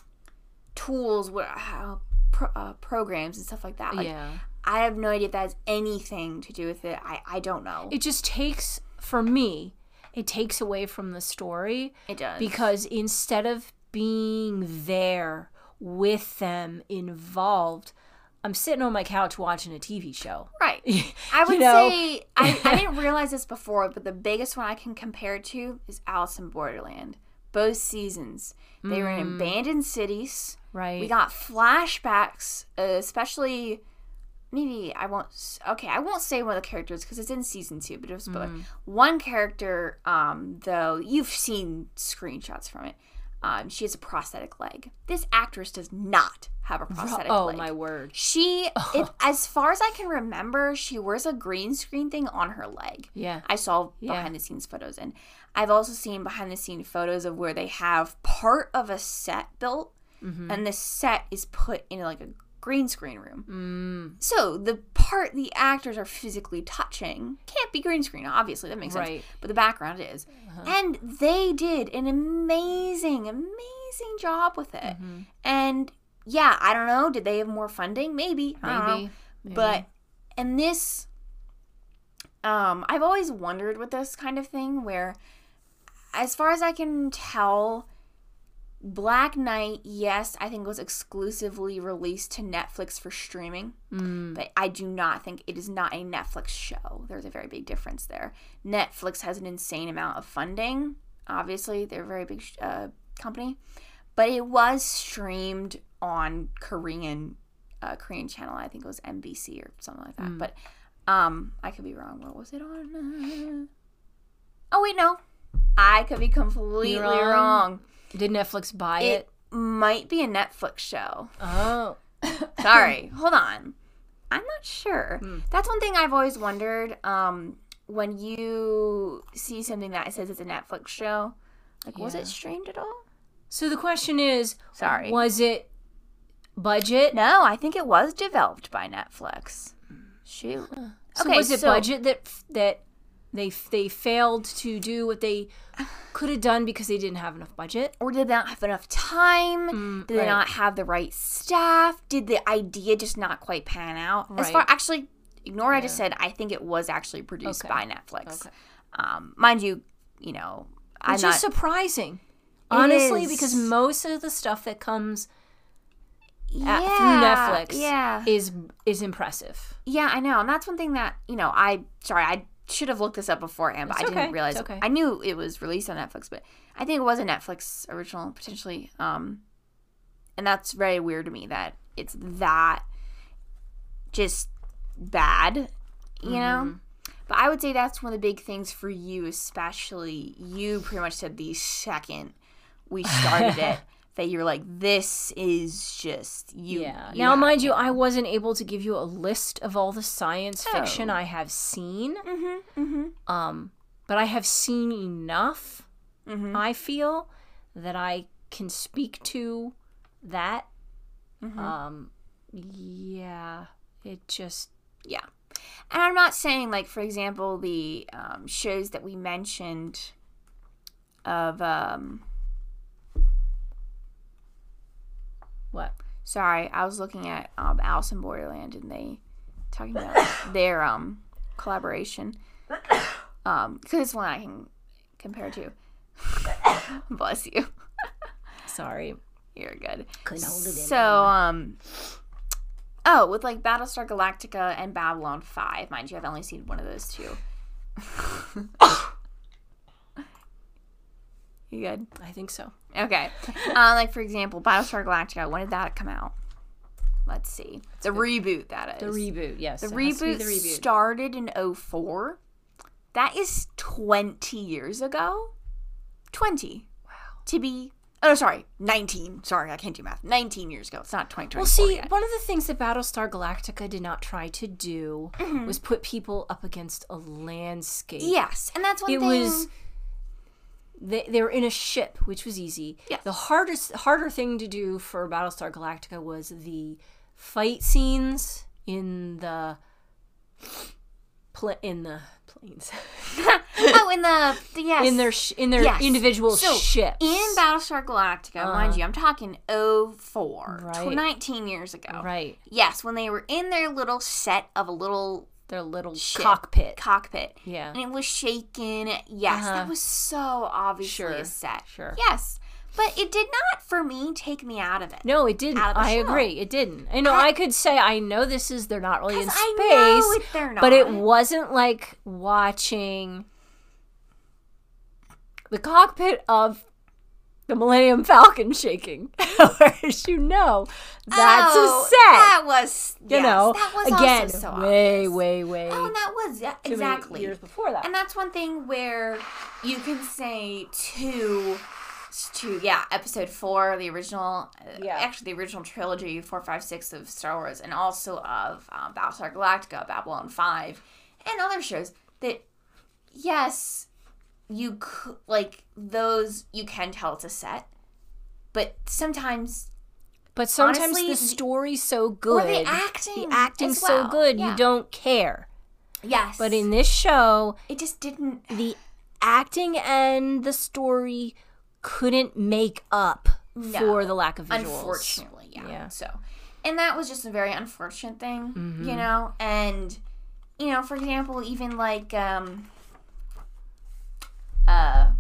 tools, where, uh, pro, uh, programs and stuff like that. Like, yeah. I have no idea if that has anything to do with it. I, I don't know. It just takes, for me, it takes away from the story It does. because instead of being there with them involved, I'm sitting on my couch watching a T V show. Right. I would You know? say, I, I didn't realize this before, but the biggest one I can compare it to is Alice in Borderland. Both seasons. They were in abandoned cities. Right. We got flashbacks, uh, especially... Maybe I won't. s- Okay, I won't say one of the characters because it's in season two, but it was spoiler. One character, um, though, you've seen screenshots from it. Um, she has a prosthetic leg. This actress does not have a prosthetic oh, leg. my word. She, it, as far as I can remember, she wears a green screen thing on her leg. Yeah. I saw Yeah. behind the scenes photos, and I've also seen behind the scene photos of where they have part of a set built, Mm-hmm. and the set is put in like a green screen room. Mm, So the part the actors are physically touching can't be green screen, obviously. That makes sense. Right. But the background is. And they did an amazing, amazing job with it. Mm-hmm. And yeah, I don't know. Did they have more funding? Maybe. I don't know. maybe. maybe. But, and this, um, I've always wondered with this kind of thing where, as far as I can tell, Black Knight, yes, I think was exclusively released to Netflix for streaming, Mm, but I do not think it is not a Netflix show. There's a very big difference there. Netflix has an insane amount of funding. Obviously, they're a very big uh, company, but it was streamed on Korean uh, Korean channel. I think it was M B C or something like that. Mm. But um, I could be wrong. What was it on? Oh wait, no, I could be completely You're wrong. wrong. did Netflix buy It it? might be a Netflix show. Oh. Sorry, hold on. I'm not sure. Hmm. That's one thing I've always wondered. Um, when you see something that says it's a Netflix show, like, was Yeah. it streamed at all? So the question is, Sorry. was it budget? No, I think it was developed by Netflix. Shoot. So Okay, was it so- budget that that they they failed to do what they could have done because they didn't have enough budget? Or did they not have enough time? Mm, did they right. not have the right staff? Did the idea just not quite pan out? As Right. far actually, ignore what I just said. I think it was actually produced Okay. by Netflix. Okay. Um, mind you, you know, I'm Which not. is surprising, honestly, is. because most of the stuff that comes yeah, at, through Netflix Yeah. is is impressive. Yeah, I know. And that's one thing that, you know, I, sorry, I should have looked this up beforehand, but It's I didn't okay. realize. It's okay. I knew it was released on Netflix, but I think it was a Netflix original, potentially. Um, and that's very weird to me that it's that just bad, you know? Mm-hmm. But I would say that's one of the big things for you, especially. You pretty much said the second we started it that you're like, this is just you. Yeah. you Now, have mind you, to- I wasn't able to give you a list of all the science fiction Oh. I have seen. Mhm, mhm, Um, but I have seen enough, mhm. I feel, that I can speak to that. Mhm. Um, yeah, it just, Yeah. And I'm not saying, like, for example, the um, shows that we mentioned of, um, what? sorry, I was looking at um, Alice in Borderland and they talking about their um, collaboration. Um, because it's one I can compare to. Bless you. Sorry. You're good. Couldn't hold it in So, um, oh, with like Battlestar Galactica and Babylon five, mind you, I've only seen one of those two. You good? I think so. Okay. Uh, like, for example, Battlestar Galactica, when did that come out? Let's see. The reboot, that is. The reboot, yes. The it has to be reboot, the reboot. started in oh four. That is twenty years ago. twenty. Wow. To be, oh, sorry, nineteen. Sorry, I can't do math. nineteen years ago. It's not twenty twenty-four Well, see, yet. one of the things that Battlestar Galactica did not try to do Mm-hmm. was put people up against a landscape. Yes, and that's one It thing. was... They, they were in a ship, which was easy. Yes. The hardest, harder thing to do for Battlestar Galactica was the fight scenes in the... Pl- in the planes. Oh, in the, the yes. in their sh- in their Yes. individual So, ships. In Battlestar Galactica, mind you, I'm talking oh four, Right. nineteen years ago. Right. Yes, when they were in their little set of a little Their little ship, cockpit. cockpit, Yeah. and it was shaking. Yes, Uh-huh. that was so obviously Sure, a set. sure. Yes, but it did not, for me, take me out of it. No, it didn't. Out of the I show. agree. It didn't. I know I- I could say I know this is they're not really in 'Cause space. I know it- they're not. But it wasn't like watching the cockpit of the Millennium Falcon shaking. Whereas you know that's Oh, a set. That was, you yes, know, that was again, also so way, obvious. way, way, Oh, and that was, yeah, too many exactly. years before that. And that's one thing where you can say to, to yeah, episode four, the original, uh, Yeah. actually the original trilogy, four, five, six of Star Wars, and also of um, Battlestar Galactica, Babylon five, and other shows that, yes, you could, like, those, you can tell it's a set, but sometimes, But sometimes honestly, the the- story's so good. or the acting, The acting's as so well. good, Yeah. you don't care. Yes. But in this show, it just didn't, the acting and the story couldn't make up No. for the lack of visuals. unfortunately, yeah. Yeah. So, and that was just a very unfortunate thing, Mm-hmm. you know. And you know, for example, even like um, uh,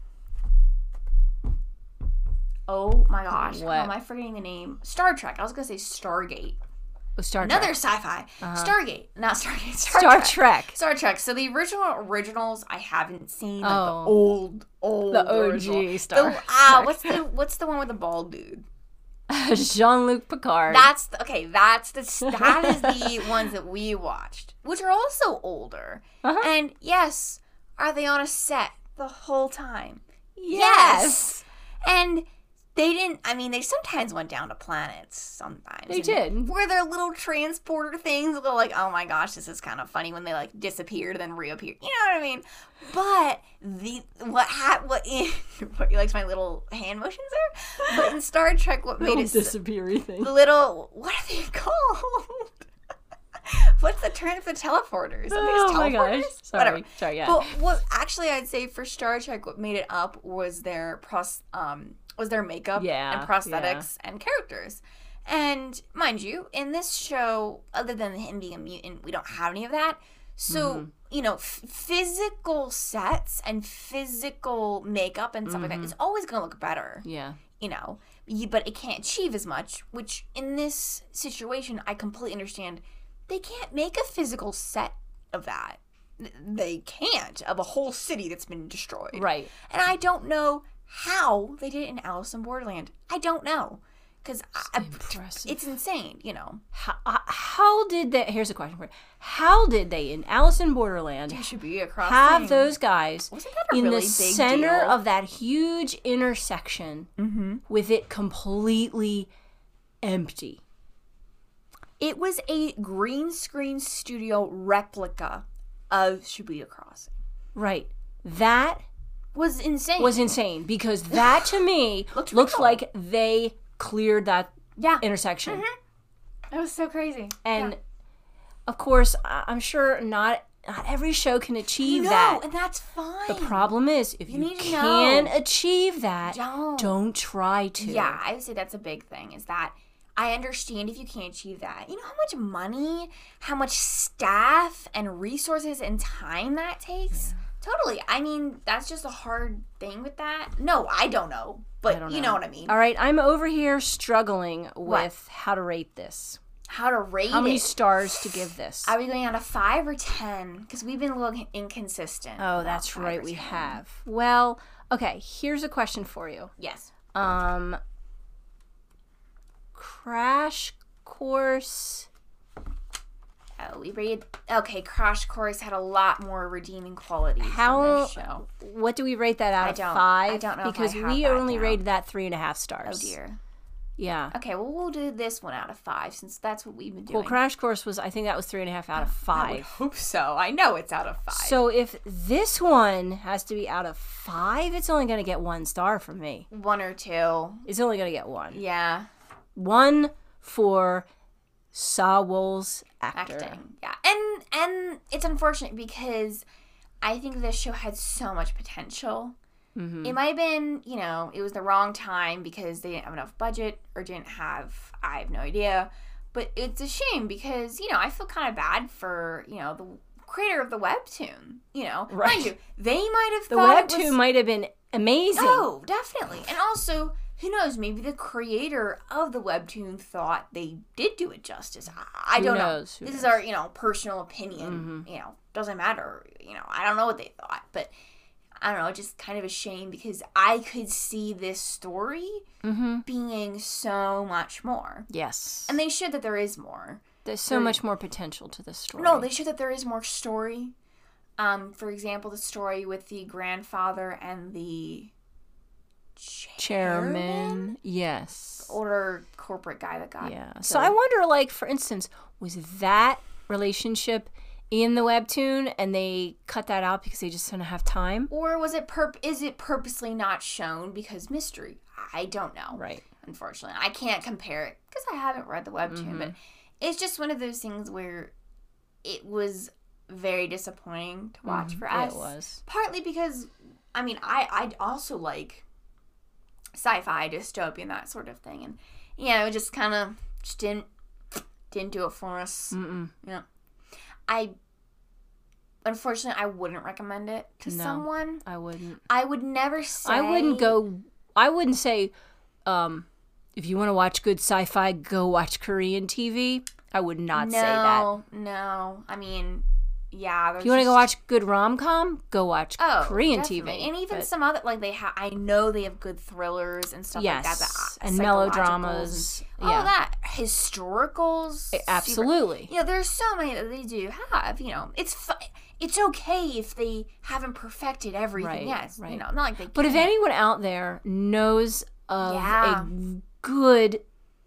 oh my gosh, What? how am I forgetting the name? Star Trek. I was gonna say Stargate. Oh, Star Another Trek. sci-fi. Stargate, not Stargate. Star, Star Trek. Trek. Star Trek. So the original originals I haven't seen. Like Oh. the old, old, The O G original. Star The, ah, Trek. what's the what's the one with the bald dude? Jean-Luc Picard. That's the, okay. That's the that is the ones that we watched, which are also older. Uh-huh. And yes, are they on a set the whole time? Yes. And they didn't. I mean, they sometimes went down to planets. Sometimes They and did. Where they're little transporter things. They're like, oh my gosh, this is kind of funny when they like disappeared and then reappeared. You know what I mean? But the what ha- what in what you liked my little hand motions there? But in Star Trek, what made Little it so- disappearing thing. little what are they called? What's the term for the teleporters? I think it's Oh my teleporters? gosh. Sorry. Whatever. Sorry, yeah. But what actually I'd say for Star Trek, what made it up was their pros um was their makeup Yeah, and prosthetics and characters. And mind you, in this show, other than him being a mutant, we don't have any of that. So, Mm-hmm. you know, f- physical sets and physical makeup and stuff like that is always going to look better yeah. you know, you, but it can't achieve as much, which in this situation, I completely understand. They can't make a physical set of that. Th- They can't, of a whole city that's been destroyed. Right. And I don't know how they did it in Alice in Borderland. I don't know. Because Impressive. it's insane, you know. How, uh, how did they? Here's a question for you. How did they in Alice in Borderland There should be a cross have thing. those guys Wasn't that a in really the big center deal? of that huge intersection with it completely empty? It was a green screen studio replica of Shibuya Crossing. Right. That Was insane. was insane because that to me Looked looked real. like they cleared that yeah. intersection. That was so crazy. And Yeah. of course, I- I'm sure not not every show can achieve no, that. and that's fine. The problem is if you, need to can know. achieve that, Don't. don't try to. Yeah, I would say that's a big thing, is that I understand if you can't achieve that. You know how much money, how much staff and resources and time that takes? Totally. I mean, that's just a hard thing with that. No, I don't know. But I don't you know what I mean. All right, I'm over here struggling with how to rate this. How to rate How many it. stars to give this? Are we going on a five or ten? Because we've been a little inconsistent. Oh, about that's five right, or we ten. have. Well, okay, here's a question for you. Yes. Um, Crash Course Uh, we rated okay. Crash Course had a lot more redeeming qualities How? than this show. What do we rate that out I of don't- five? I don't know if I because have we that only down. rated that three and a half Oh stars. dear. Yeah. Okay, well we'll do this one out of five since that's what we've been doing. Well, Crash Course was, I think that was three and a half out of I would five. hope so. I know it's out of five. So if this one has to be out of five, it's only going to get one star from me. one or two. It's only going to get one. Yeah. One for Sawol's actor. Acting. Yeah. And and it's unfortunate because I think this show had so much potential. Mm-hmm. It might have been, you know, it was the wrong time because they didn't have enough budget or didn't have, I have no idea. But it's a shame because, you know, I feel kind of bad for, you know, the creator of the webtoon. You know, Right. mind you, they might have The thought webtoon it was... might have been amazing. Oh, definitely. And also, who knows, maybe the creator of the webtoon thought they did do it justice. I, I Who don't knows? know. Who This is knows? our, you know, personal opinion. You know, doesn't matter. You know, I don't know what they thought, but I don't know, just kind of a shame because I could see this story Mm-hmm. being so much more. Yes. And they showed that there is more. There's so much more potential to this story. No, they showed that there is more story. Um, for example, the story with the grandfather and the chairman? Chairman. Yes. Older corporate guy that got Yeah. killed. So I wonder, like, for instance, was that relationship in the webtoon and they cut that out because they just didn't have time? Or was it perp? Is it purposely not shown because mystery? I don't know. Right. Unfortunately, I can't compare it because I haven't read the webtoon. Mm-hmm. But it's just one of those things where it was very disappointing to watch for Yeah, us. it was. Partly because, I mean, I I also like sci-fi, dystopian, that sort of thing, and yeah, it just kind of just didn't didn't do it for us. Mm-mm. Yeah, I. Unfortunately, I wouldn't recommend it to No. someone. I wouldn't. I would never say. I wouldn't go. I wouldn't say, um, if you want to watch good sci-fi, go watch Korean T V. I would not no, say that. No, I mean, yeah. If you want to go watch good rom-com, go watch oh, Korean definitely. T V. and even But- some other like they have. I know they have good thrillers and stuff yes, like that. But, uh, and psychologicals melodramas. and yeah, all that historicals. super- absolutely. You know, there's so many that they do have. You know, it's fu- it's okay if they haven't perfected everything. Right, yes, right. you know, not like they. But if can't. anyone out there knows of Yeah. a good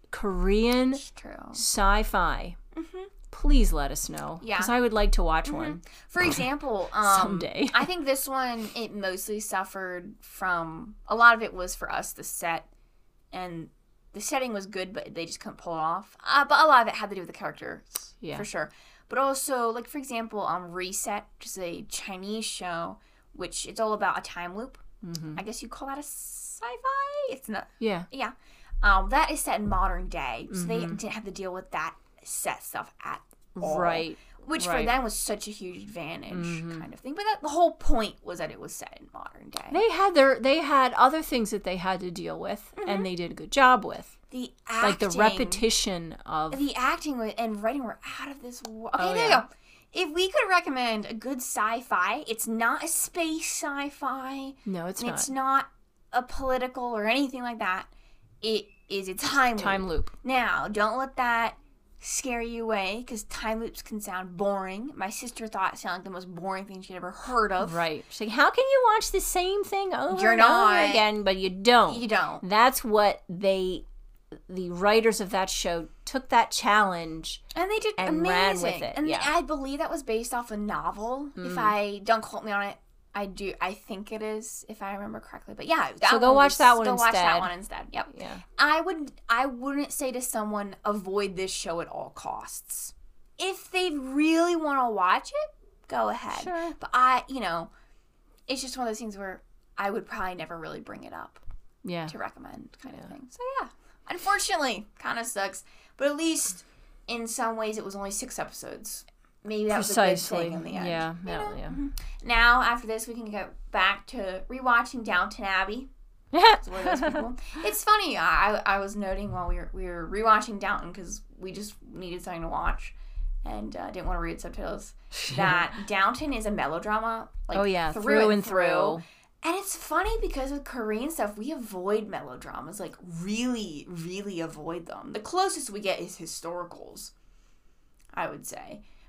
Korean It's true. sci-fi, please let us know. Yeah. Because I would like to watch one. For example, um, Someday. I think this one, it mostly suffered from, a lot of it was for us, the set, and the setting was good, but they just couldn't pull it off. Uh, but a lot of it had to do with the characters, Yeah. for sure. But also, like, for example, um, Reset, which is a Chinese show, which it's all about a time loop. Mm-hmm. I guess you call that a sci-fi? It's not, Yeah. yeah. Um, that is set in modern day, so they Mm-hmm. didn't have to deal with that set stuff at all. Right. Which for Right. them was such a huge advantage, Mhm. kind of thing. But that, the whole point was that it was set in modern day. They had their they had other things that they had to deal with, and they did a good job with, the acting, like the repetition of. the acting wa- and writing were out of this world. Okay, Oh, there yeah. you go. If we could recommend a good sci-fi, it's not a space sci-fi. No, it's and not. It's not a political or anything like that. It is a time loop. Time loop. Now, don't let that scare you away, because time loops can sound boring. My sister thought it sounded like the most boring thing she'd ever heard of. Right. She's like, how can you watch the same thing over You're and over not. again, but you don't? You don't. That's what they, the writers of that show, took that challenge. And they did And ran amazing. with it, And yeah. I believe that was based off a novel. If I don't quote me on it, I do. I think it is, if I remember correctly. But yeah, that So go one watch was- that one go watch that instead. one instead. Yep. Yeah. I would. I wouldn't say to someone avoid this show at all costs. If they really want to watch it, go ahead. Sure. But I, you know, it's just one of those things where I would probably never really bring it up Yeah. to recommend, kind of thing. So yeah, unfortunately, kind of sucks. But at least in some ways, it was only six episodes. Maybe that was a good Precisely. thing in the end. Yeah. You Yeah. know? Yeah. Now, after this, we can go back to rewatching Downton Abbey. It's one of those people. It's funny. I I was noting while we were we were rewatching Downton because we just needed something to watch and uh, didn't want to read subtitles. That Downton is a melodrama. Like, Oh, yeah, through, through and and through. through. And it's funny because with Korean stuff, we avoid melodramas. Like, really, really avoid them. The closest we get is historicals, I would say.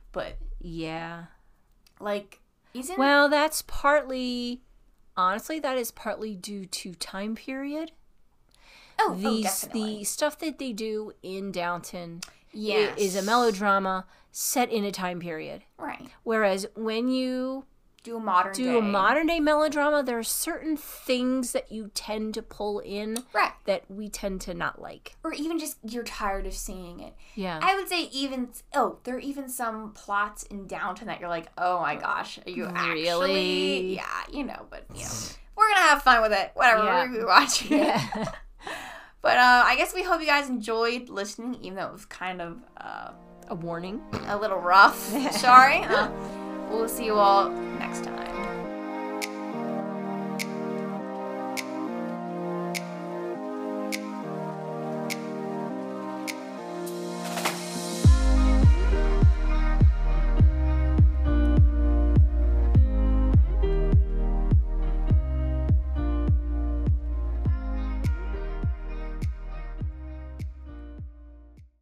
but yeah. like, isn't... Well, that's partly, honestly, that is partly due to time period. Oh, These, oh definitely. The stuff that they do in Downton yes. is a melodrama set in a time period. Right. Whereas when you do a modern do day. a modern day melodrama, there are certain things that you tend to pull in right. that we tend to not like. Or even just you're tired of seeing it. Yeah. I would say even, oh, there are even some plots in Downton that you're like, oh my gosh, are you really? actually? Yeah, you know, but, you know, we're going to have fun with it. Whatever, yeah. we're going to be watching yeah. it. But uh, I guess we hope you guys enjoyed listening, even though it was kind of uh, a warning. A little rough. Sorry. Uh, we'll see you all next time.